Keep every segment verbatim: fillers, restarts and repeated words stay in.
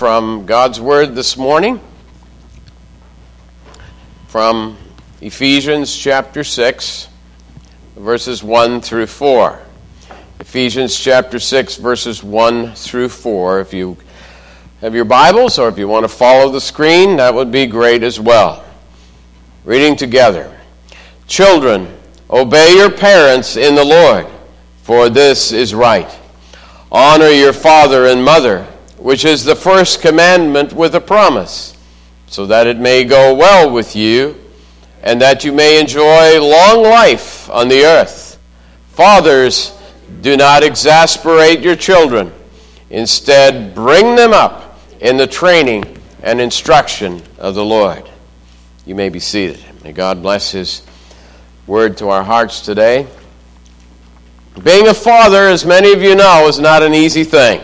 From God's Word this morning, from Ephesians chapter six, verses one through four. Ephesians chapter six, verses one through four. If you have your Bibles, or if you want to follow the screen, that would be great as well. Reading together. Children, obey your parents in the Lord, for this is right. Honor your father and mother, which is the first commandment with a promise, so that it may go well with you, and that you may enjoy long life on the earth. Fathers, do not exasperate your children. Instead, bring them up in the training and instruction of the Lord. You may be seated. May God bless His word to our hearts today. Being a father, as many of you know, is not an easy thing.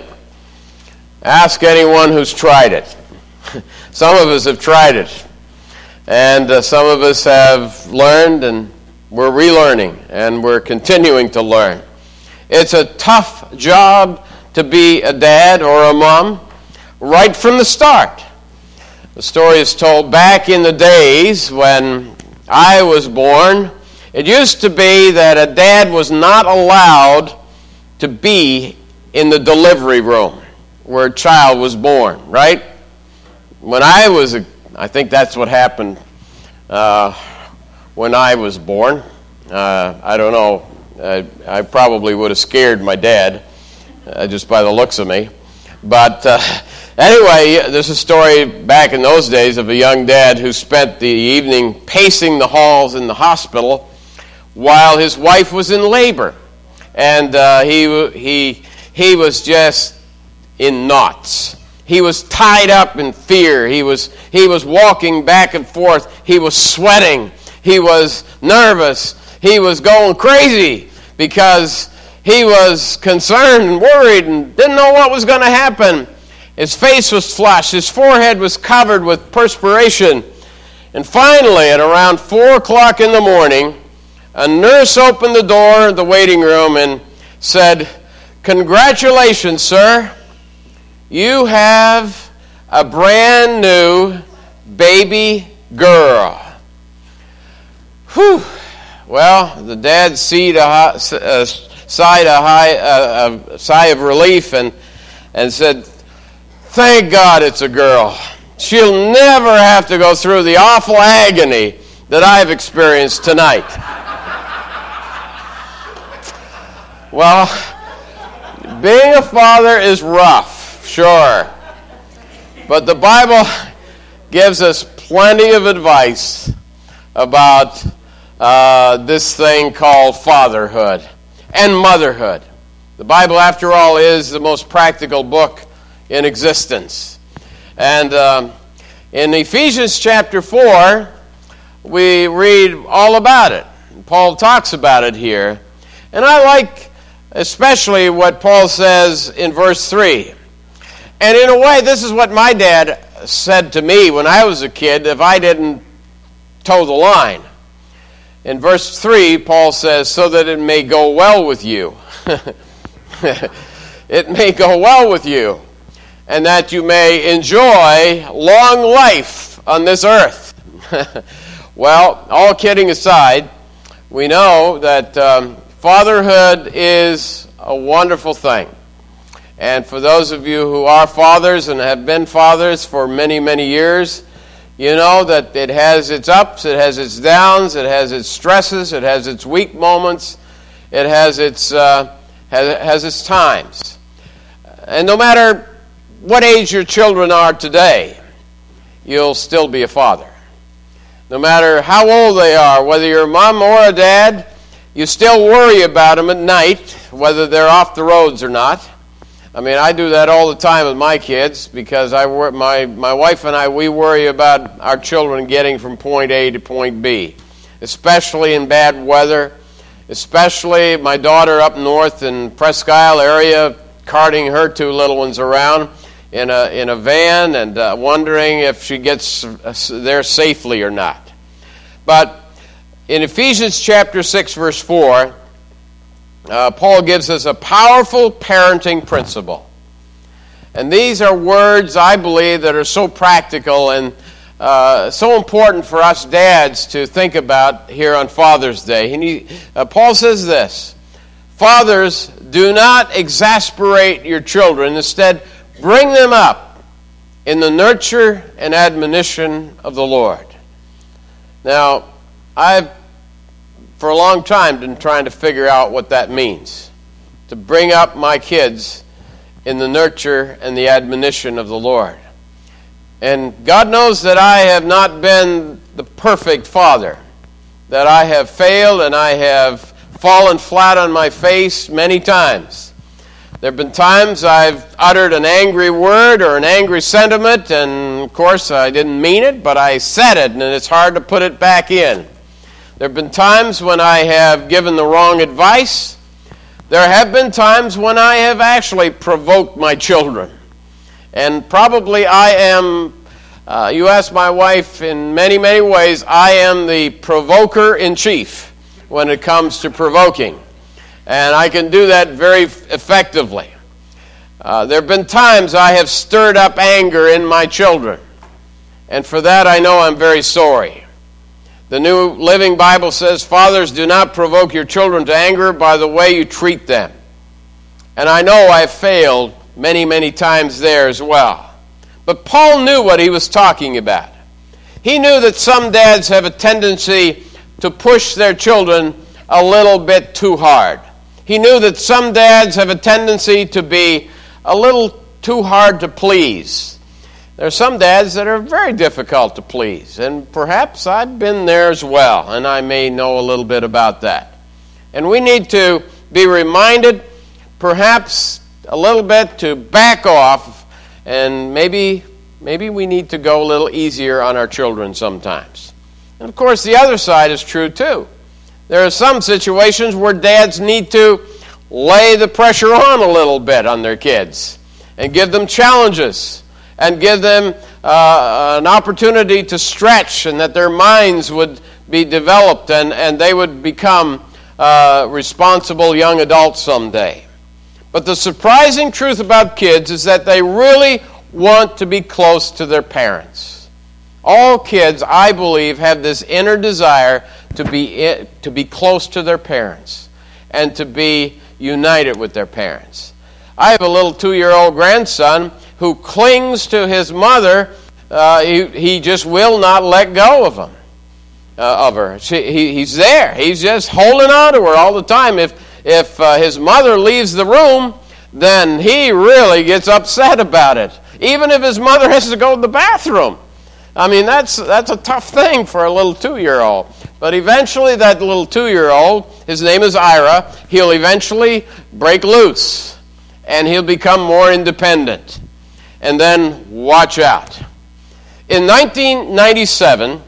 Ask anyone who's tried it. Some of us have tried it. And uh, some of us have learned, and we're relearning, and we're continuing to learn. It's a tough job to be a dad or a mom right from the start. The story is told back in the days when I was born. It used to be that a dad was not allowed to be in the delivery room where a child was born, right? When I was, a, I think that's what happened uh, when I was born. Uh, I don't know. I, I probably would have scared my dad uh, just by the looks of me. But uh, anyway, there's a story back in those days of a young dad who spent the evening pacing the halls in the hospital while his wife was in labor. And uh, he he he was just in knots. He was tied up in fear. He was he was walking back and forth. He was sweating. He was nervous. He was going crazy because he was concerned and worried and didn't know what was going to happen. His face was flushed. His forehead was covered with perspiration. And finally, at around four o'clock in the morning, a nurse opened the door of the waiting room and said, "Congratulations, sir. You have a brand new baby girl." Whew. Well, the dad sighed a, uh, sighed a, high, uh, a sigh of relief and, and said, "Thank God it's a girl. She'll never have to go through the awful agony that I've experienced tonight." Well, being a father is rough, sure. But the Bible gives us plenty of advice about uh, this thing called fatherhood and motherhood. The Bible, after all, is the most practical book in existence. And um, in Ephesians chapter four, we read all about it. Paul talks about it here. And I like especially what Paul says in verse three. And in a way, this is what my dad said to me when I was a kid if I didn't toe the line. In verse three, Paul says, "So that it may go well with you." It may go well with you, and that you may enjoy long life on this earth. Well, all kidding aside, we know that um, fatherhood is a wonderful thing. And for those of you who are fathers and have been fathers for many, many years, you know that it has its ups, it has its downs, it has its stresses, it has its weak moments, it has its uh, has, has its times. And no matter what age your children are today, you'll still be a father. No matter how old they are, whether you're a mom or a dad, you still worry about them at night, whether they're off the roads or not. I mean, I do that all the time with my kids because I work, my, my wife and I, we worry about our children getting from point A to point B, especially in bad weather, especially my daughter up north in Presque Isle area, carting her two little ones around in a in a van and uh, wondering if she gets there safely or not. But in Ephesians chapter six, verse four, uh, Paul gives us a powerful parenting principle. And these are words, I believe, that are so practical and uh, so important for us dads to think about here on Father's Day. And he, uh, Paul says this, "Fathers, do not exasperate your children. Instead, bring them up in the nurture and admonition of the Lord." Now, I've, for a long time, been trying to figure out what that means. To bring up my kids in the nurture and the admonition of the Lord. And God knows that I have not been the perfect father, that I have failed and I have fallen flat on my face many times. There have been times I've uttered an angry word or an angry sentiment, and of course I didn't mean it, but I said it, and it's hard to put it back in. There have been times when I have given the wrong advice. There have been times when I have actually provoked my children. And probably I am, uh, you ask my wife, in many, many ways, I am the provoker in chief when it comes to provoking. And I can do that very effectively. Uh, there have been times I have stirred up anger in my children. And for that I know I'm very sorry. The New Living Bible says, "Fathers, do not provoke your children to anger by the way you treat them." And I know I've failed many, many times there as well. But Paul knew what he was talking about. He knew that some dads have a tendency to push their children a little bit too hard. He knew that some dads have a tendency to be a little too hard to please. There are some dads that are very difficult to please, and perhaps I've been there as well, and I may know a little bit about that. And we need to be reminded, perhaps a little bit, to back off, and maybe maybe we need to go a little easier on our children sometimes. And of course, the other side is true too. There are some situations where dads need to lay the pressure on a little bit on their kids and give them challenges and give them uh, an opportunity to stretch, and that their minds would be developed and, and they would become uh, responsible young adults someday. But the surprising truth about kids is that they really want to be close to their parents. All kids, I believe, have this inner desire to be to be close to their parents and to be united with their parents. I have a little two-year-old grandson who clings to his mother. Uh, he, he just will not let go of him, uh, of her. She, he, he's there. He's just holding on to her all the time. If if uh, his mother leaves the room, then he really gets upset about it, even if his mother has to go to the bathroom. I mean, that's that's a tough thing for a little two-year-old. But eventually that little two-year-old, his name is Ira, he'll eventually break loose, and he'll become more independent. And then watch out. In nineteen ninety-seven,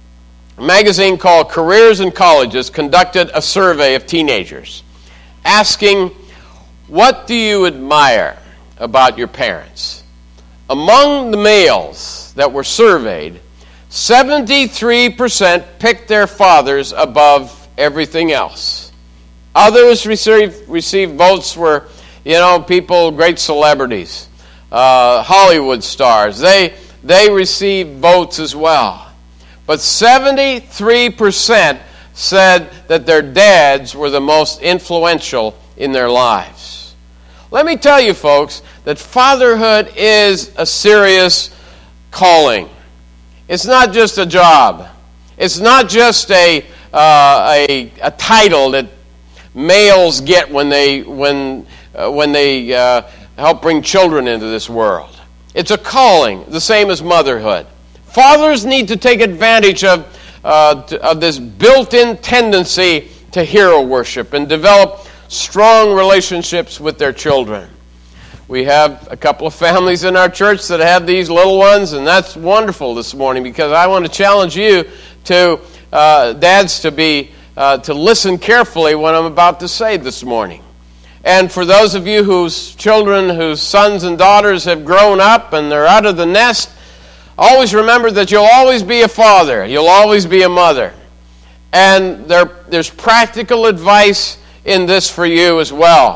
a magazine called Careers in Colleges conducted a survey of teenagers, asking, "What do you admire about your parents?" Among the males that were surveyed, seventy-three percent picked their fathers above everything else. Others received, received votes were, you know, people, great celebrities. Uh, Hollywood stars, they they received votes as well. But seventy-three percent said that their dads were the most influential in their lives. Let me tell you, folks, that fatherhood is a serious calling. It's not just a job. It's not just a uh, a, a title that males get when they when uh, when they uh, help bring children into this world. It's a calling, the same as motherhood. Fathers need to take advantage of uh, of this built-in tendency to hero worship and develop strong relationships with their children. We have a couple of families in our church that have these little ones, and that's wonderful this morning, because I want to challenge you to uh, dads to be uh, to listen carefully what I'm about to say this morning. And for those of you whose children, whose sons and daughters have grown up and they're out of the nest, always remember that you'll always be a father. You'll always be a mother. And there, there's practical advice in this for you as well.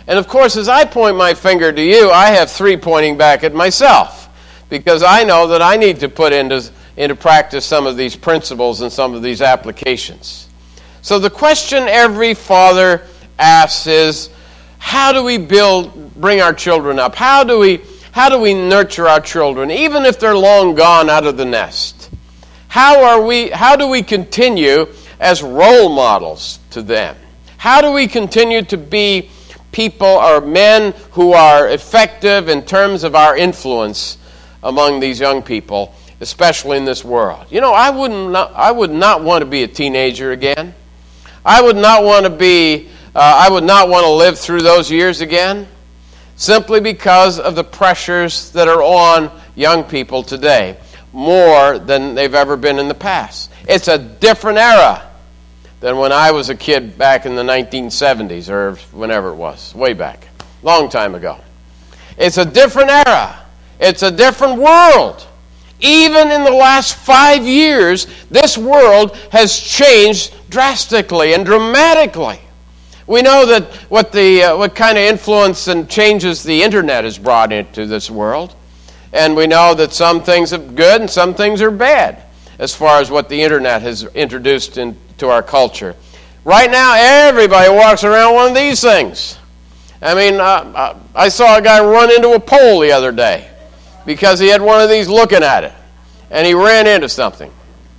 And of course, as I point my finger to you, I have three pointing back at myself, because I know that I need to put into, into practice some of these principles and some of these applications. So the question every father asks is, how do we build, bring our children up? How do we, how do we nurture our children, even if they're long gone out of the nest? How are we, how do we continue as role models to them? How do we continue to be people or men who are effective in terms of our influence among these young people, especially in this world? You know, I wouldn't not, I would not want to be a teenager again. I would not want to be, uh, I would not want to live through those years again, simply because of the pressures that are on young people today, more than they've ever been in the past. It's a different era than when I was a kid back in the nineteen seventies, or whenever it was, way back, long time ago. It's a different era. It's a different world. Even in the last five years, this world has changed drastically and dramatically. We know that what the uh, what kind of influence and changes the internet has brought into this world. And we know that some things are good and some things are bad as far as what the internet has introduced into our culture. Right now, everybody walks around one of these things. I mean, uh, I saw a guy run into a pole the other day because he had one of these looking at it, and he ran into something.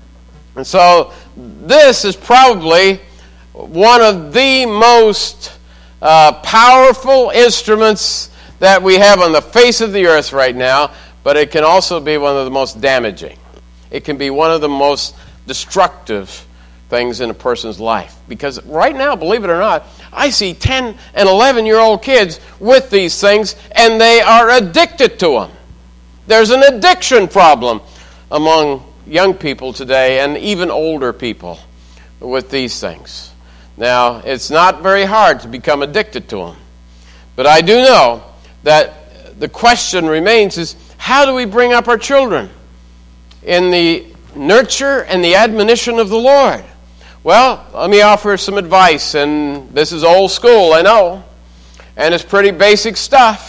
And so this is probably one of the most uh, powerful instruments that we have on the face of the earth right now, but it can also be one of the most damaging. It can be one of the most destructive things in a person's life. Because right now, believe it or not, I see ten and eleven-year-old kids with these things, and they are addicted to them. There's an addiction problem among young people today and even older people with these things. Now, it's not very hard to become addicted to them. But I do know that the question remains is, how do we bring up our children in the nurture and the admonition of the Lord? Well, let me offer some advice, and this is old school, I know, and it's pretty basic stuff.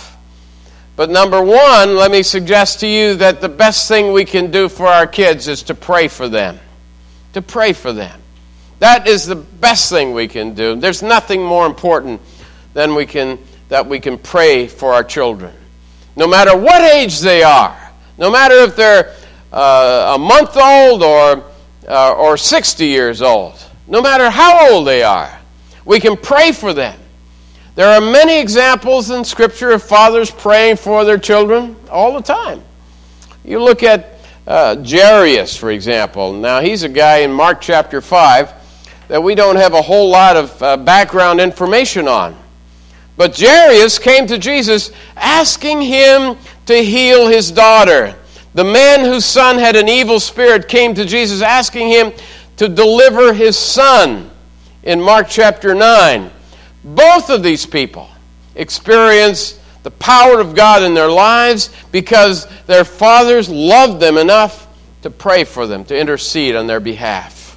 But number one, let me suggest to you that the best thing we can do for our kids is to pray for them. To pray for them. That is the best thing we can do. There's nothing more important than we can that we can pray for our children. No matter what age they are, no matter if they're uh, a month old or uh, or sixty years old, no matter how old they are, we can pray for them. There are many examples in Scripture of fathers praying for their children all the time. You look at uh, Jairus, for example. Now, he's a guy in Mark chapter five that we don't have a whole lot of uh, background information on. But Jairus came to Jesus asking him to heal his daughter. The man whose son had an evil spirit came to Jesus asking him to deliver his son in Mark chapter nine. Both of these people experienced the power of God in their lives because their fathers loved them enough to pray for them, to intercede on their behalf.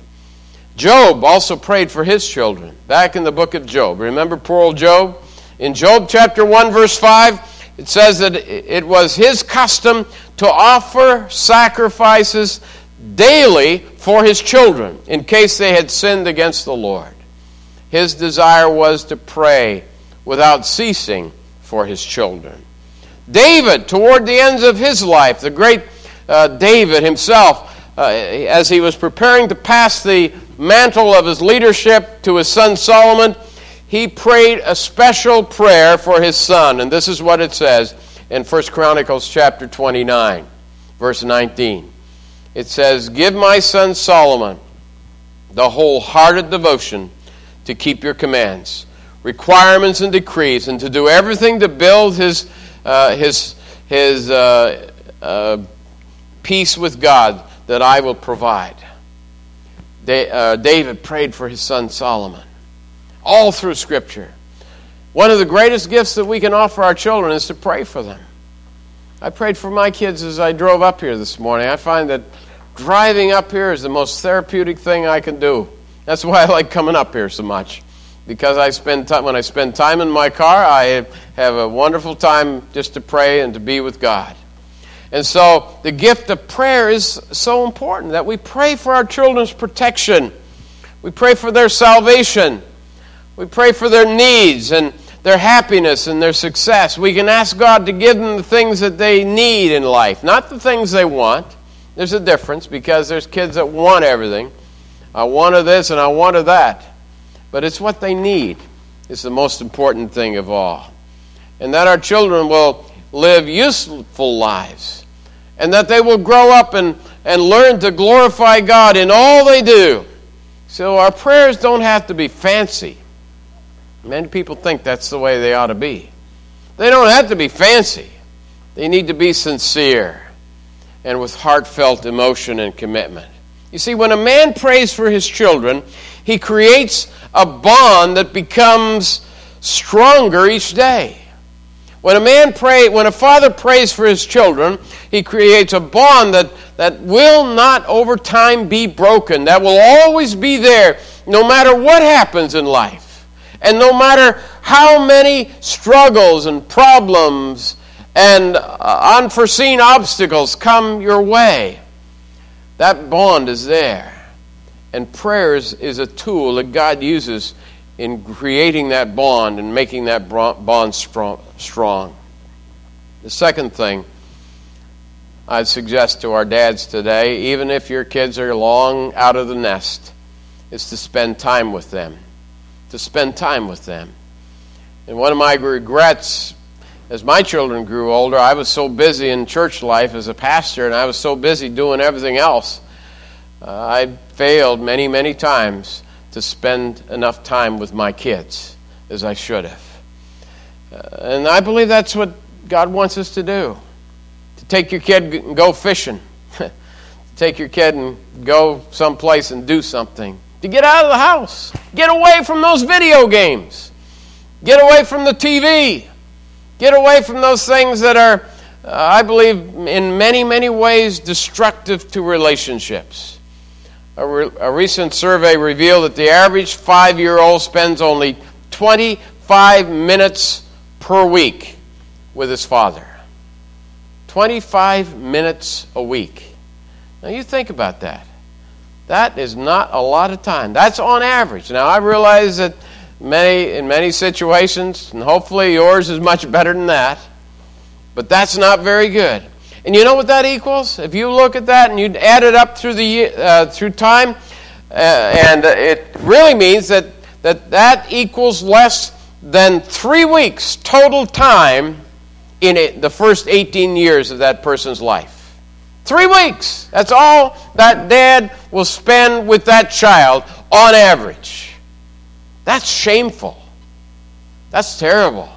Job also prayed for his children. Back in the book of Job. Remember poor old Job? In Job chapter one, verse five, it says that it was his custom to offer sacrifices daily for his children in case they had sinned against the Lord. His desire was to pray without ceasing for his children. David, toward the ends of his life, the great uh, David himself, uh, as he was preparing to pass the mantle of his leadership to his son Solomon, he prayed a special prayer for his son. And this is what it says in First Chronicles chapter twenty-nine, verse nineteen. It says, "Give my son Solomon the wholehearted devotion to keep your commands, requirements, and decrees, and to do everything to build his uh, his his uh, uh, peace with God that I will provide." They, uh, David prayed for his son Solomon, all through Scripture. One of the greatest gifts that we can offer our children is to pray for them. I prayed for my kids as I drove up here this morning. I find that driving up here is the most therapeutic thing I can do. That's why I like coming up here so much. because I spend time, when I spend time in my car, I have a wonderful time just to pray and to be with God. And so the gift of prayer is so important, that we pray for our children's protection. We pray for their salvation. We pray for their needs and their happiness and their success. We can ask God to give them the things that they need in life, not the things they want. There's a difference, because there's kids that want everything. I wanted this and I wanted that. But it's what they need. It's the most important thing of all. And that our children will live useful lives. And that they will grow up and, and learn to glorify God in all they do. So our prayers don't have to be fancy. Many people think that's the way they ought to be. They don't have to be fancy. They need to be sincere and with heartfelt emotion and commitment. You see, when a man prays for his children, he creates a bond that becomes stronger each day. When a man pray, when a father prays for his children, he creates a bond that, that will not over time be broken, that will always be there no matter what happens in life. And no matter how many struggles and problems and uh, unforeseen obstacles come your way, that bond is there. And prayers is a tool that God uses in creating that bond and making that bond strong. The second thing I'd suggest to our dads today, even if your kids are long out of the nest, is to spend time with them. To spend time with them. And one of my regrets, as my children grew older, I was so busy in church life as a pastor, and I was so busy doing everything else, uh, I failed many, many times to spend enough time with my kids as I should have. Uh, and I believe that's what God wants us to do. To take your kid and go fishing. To take your kid and go someplace and do something. To get out of the house. Get away from those video games. Get away from the T V. Get away from those things that are, uh, I believe, in many, many ways destructive to relationships. A, re- a recent survey revealed that the average five-year-old spends only twenty-five minutes per week with his father. twenty-five minutes a week. Now you think about that. That is not a lot of time. That's on average. Now I realize that many in many situations, and hopefully yours is much better than that, but that's not very good. And you know what that equals? If you look at that and you add it up through the uh, through time, uh, and it really means that, that that equals less than three weeks total time in it, the first eighteen years of that person's life. Three weeks. That's all that dad will spend with that child on average. That's shameful. That's terrible.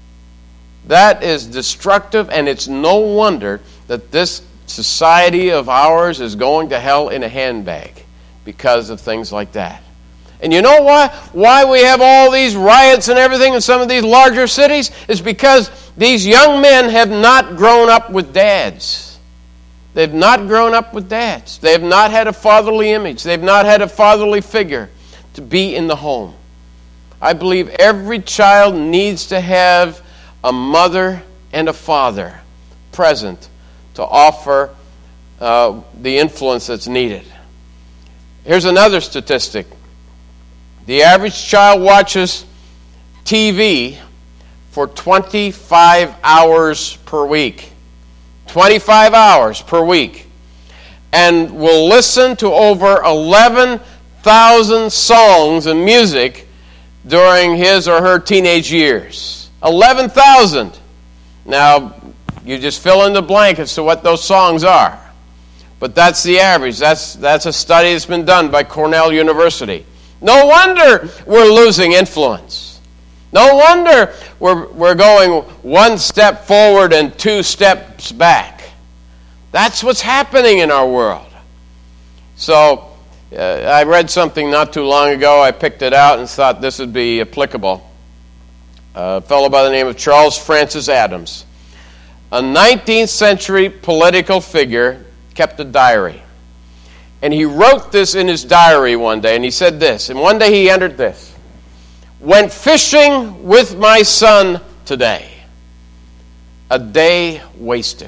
That is destructive, and it's no wonder that this society of ours is going to hell in a handbag because of things like that. And you know why? Why we have all these riots and everything in some of these larger cities? Is because these young men have not grown up with dads. They've not grown up with dads. They have not had a fatherly image. They've not had a fatherly figure to be in the home. I believe every child needs to have a mother and a father present to offer uh, the influence that's needed. Here's another statistic. The average child watches T V for twenty-five hours per week. twenty-five hours per week. And will listen to over eleven thousand songs and music during his or her teenage years. eleven thousand. Now, you just fill in the blank as to what those songs are. But that's the average. That's, that's a study that's been done by Cornell University. No wonder we're losing influence. No wonder we're, we're going one step forward and two steps back. That's what's happening in our world. So, uh, I read something not too long ago. I picked it out and thought this would be applicable. A fellow by the name of Charles Francis Adams, a nineteenth century political figure, kept a diary. And he wrote this in his diary one day, and he said this, and one day he entered this. went fishing with my son today. A day wasted.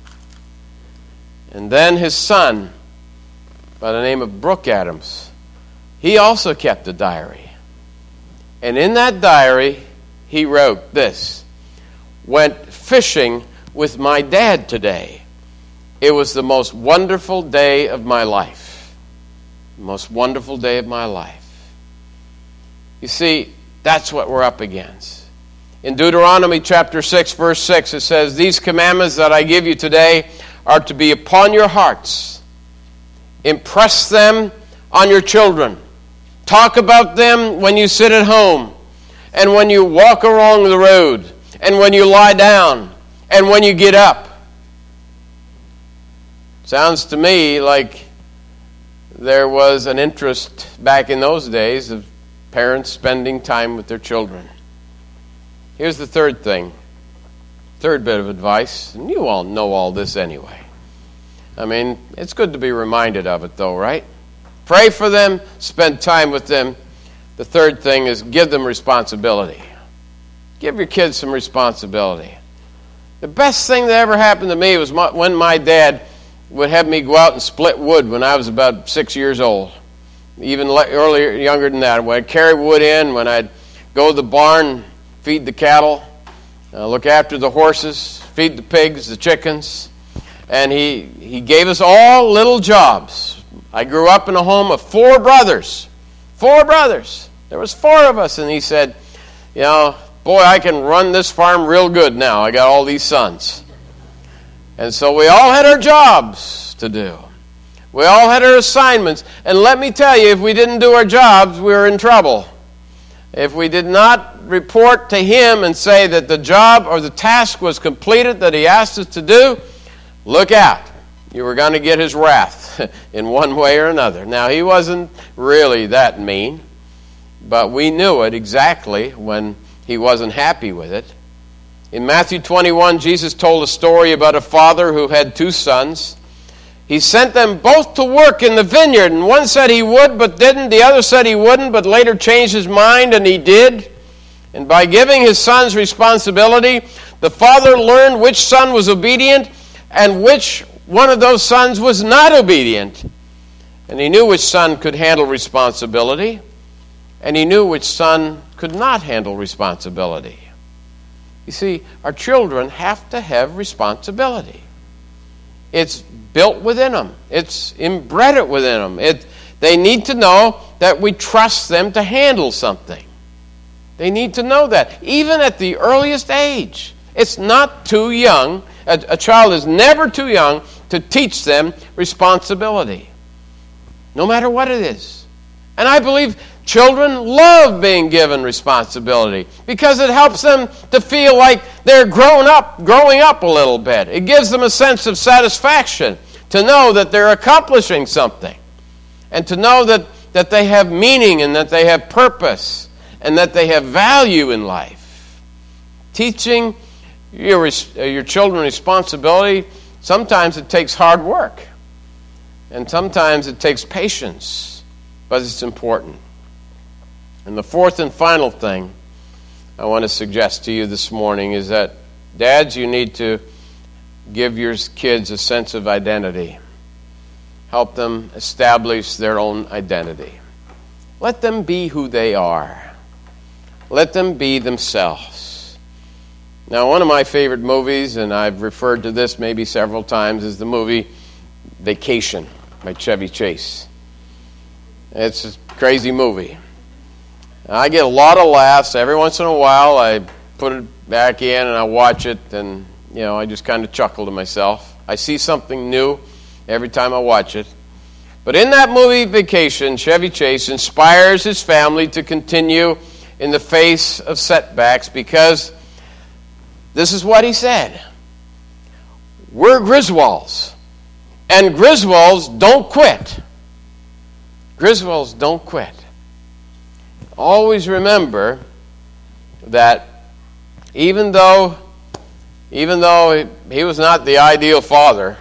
And then his son, by the name of Brooke Adams, he also kept a diary. And in that diary, he wrote this: went fishing with my dad today. It was the most wonderful day of my life. The most wonderful day of my life. You see, that's what we're up against. In Deuteronomy chapter six, verse six, it says, these commandments that I give you today are to be upon your hearts. Impress them on your children. Talk about them when you sit at home, and when you walk along the road, and when you lie down, and when you get up. Sounds to me like there was an interest back in those days of parents spending time with their children. Here's the third thing, third bit of advice, and you all know all this anyway. I mean, it's good to be reminded of it though, right? Pray for them, spend time with them. The third thing is give them responsibility. Give your kids some responsibility. The best thing that ever happened to me was my, when my dad would have me go out and split wood when I was about six years old. Even earlier, younger than that. When I'd carry wood in, when I'd go to the barn, feed the cattle, uh, look after the horses, feed the pigs, the chickens. And he, he gave us all little jobs. I grew up in a home of four brothers. Four brothers. There was four of us. And he said, you know, boy, I can run this farm real good now. I got all these sons. And so we all had our jobs to do. We all had our assignments. And let me tell you, if we didn't do our jobs, we were in trouble. If we did not report to him and say that the job or the task was completed that he asked us to do, look out. You were going to get his wrath in one way or another. Now, he wasn't really that mean, but we knew it exactly when he wasn't happy with it. In Matthew twenty-one, Jesus told a story about a father who had two sons. He sent them both to work in the vineyard, and one said he would but didn't. The other said he wouldn't but later changed his mind, and he did. And by giving his sons responsibility, the father learned which son was obedient and which one of those sons was not obedient. And he knew which son could handle responsibility, and he knew which son could not handle responsibility. You see, our children have to have responsibility. It's built within them. It's inbred within them. It, they need to know that we trust them to handle something. They need to know that, even at the earliest age. It's not too young. A, a child is never too young to teach them responsibility, no matter what it is. And I believe children love being given responsibility because it helps them to feel like they're grown up, growing up a little bit. It gives them a sense of satisfaction to know that they're accomplishing something, and to know that, that they have meaning and that they have purpose and that they have value in life. Teaching your, your children responsibility, sometimes it takes hard work, and sometimes it takes patience, but it's important. And the fourth and final thing I want to suggest to you this morning is that, dads, you need to give your kids a sense of identity. Help them establish their own identity. Let them be who they are. Let them be themselves. Now, one of my favorite movies, and I've referred to this maybe several times, is the movie Vacation by Chevy Chase. It's a crazy movie. I get a lot of laughs. Every once in a while, I put it back in and I watch it, and you know, I just kind of chuckle to myself. I see something new every time I watch it. But in that movie, Vacation, Chevy Chase inspires his family to continue in the face of setbacks, because this is what he said: we're Griswolds, and Griswolds don't quit. Griswolds don't quit. Always remember that even though even though he was not the ideal father,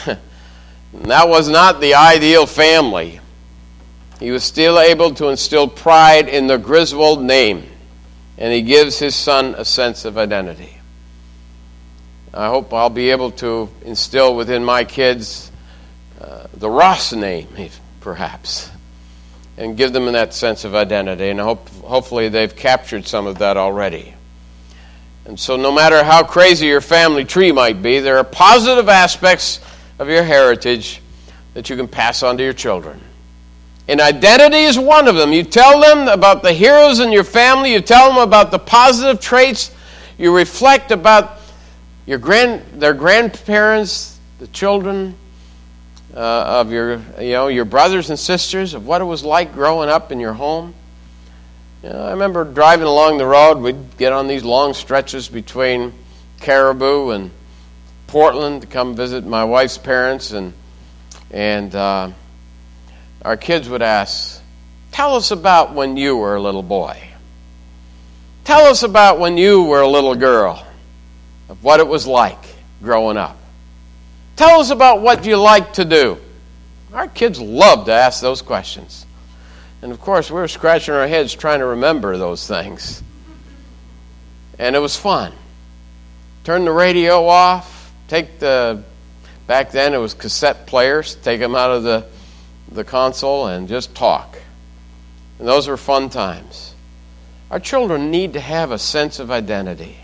that was not the ideal family, he was still able to instill pride in the Griswold name. and he gives his son a sense of identity. I hope I'll be able to instill within my kids uh, the Ross name, perhaps, and give them that sense of identity. And I hope, hopefully they've captured some of that already. And so no matter how crazy your family tree might be, there are positive aspects of your heritage that you can pass on to your children. And identity is one of them. You tell them about the heroes in your family. You tell them about the positive traits. You reflect about your grand, their grandparents, the children uh, of your, you know, your brothers and sisters, of what it was like growing up in your home. You know, I remember driving along the road. We'd get on these long stretches between Caribou and Portland to come visit my wife's parents, and and uh, our kids would ask, "Tell us about when you were a little boy. Tell us about when you were a little girl, of what it was like growing up. Tell us about what you like to do." Our kids loved to ask those questions. And of course, we were scratching our heads trying to remember those things. And it was fun. Turn the radio off, take the, back then it was cassette players, take them out of the, the console and just talk. And those were fun times. Our children need to have a sense of identity.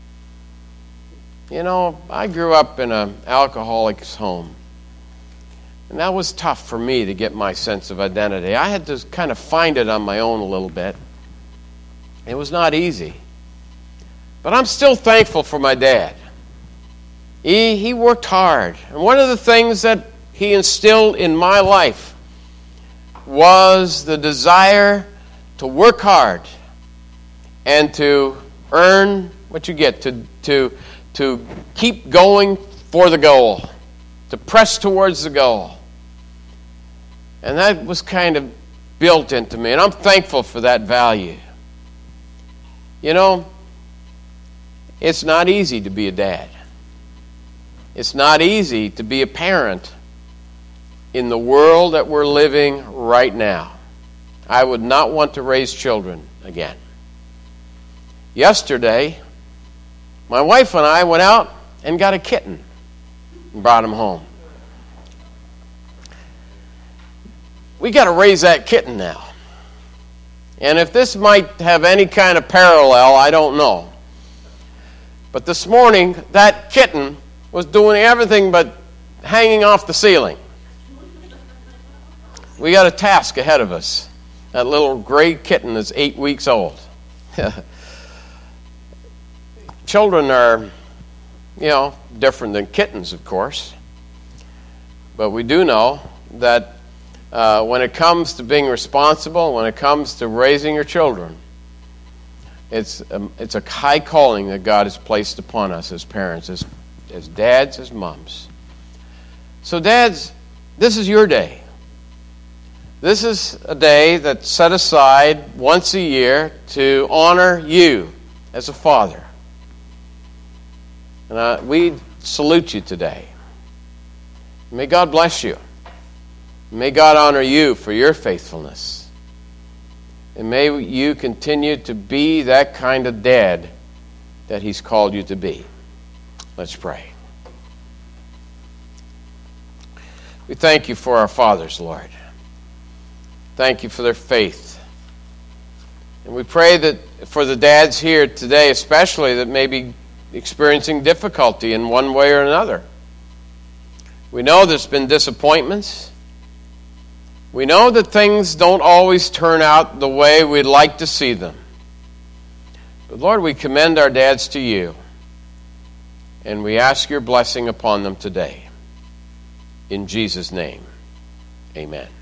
You know, I grew up in an alcoholic's home. And that was tough for me to get my sense of identity. I had to kind of find it on my own a little bit. It was not easy. But I'm still thankful for my dad. He, he worked hard. And one of the things that he instilled in my life was the desire to work hard and to earn what you get, to, to, to keep going for the goal, to press towards the goal. And that was kind of built into me, and I'm thankful for that value. You know, it's not easy to be a dad. It's not easy to be a parent in the world that we're living right now. I would not want to raise children again. Yesterday, my wife and I went out and got a kitten and brought him home. We got to raise that kitten now. And if this might have any kind of parallel, I don't know. But this morning, that kitten was doing everything but hanging off the ceiling. We got a task ahead of us. That little gray kitten is eight weeks old. Children are, you know, different than kittens, of course. But we do know that uh, when it comes to being responsible, when it comes to raising your children, it's um, it's a high calling that God has placed upon us as parents, as as dads, as moms. So dads, this is your day. This is a day that's set aside once a year to honor you as a father. And uh, we salute you today. May God bless you. May God honor you for your faithfulness. And may you continue to be that kind of dad that He's called you to be. Let's pray. We thank you for our fathers, Lord. Thank you for their faith. And we pray that for the dads here today, especially, that may be experiencing difficulty in one way or another. We know there's been disappointments. We know that things don't always turn out the way we'd like to see them. But Lord, we commend our dads to you, and we ask your blessing upon them today. In Jesus' name, amen.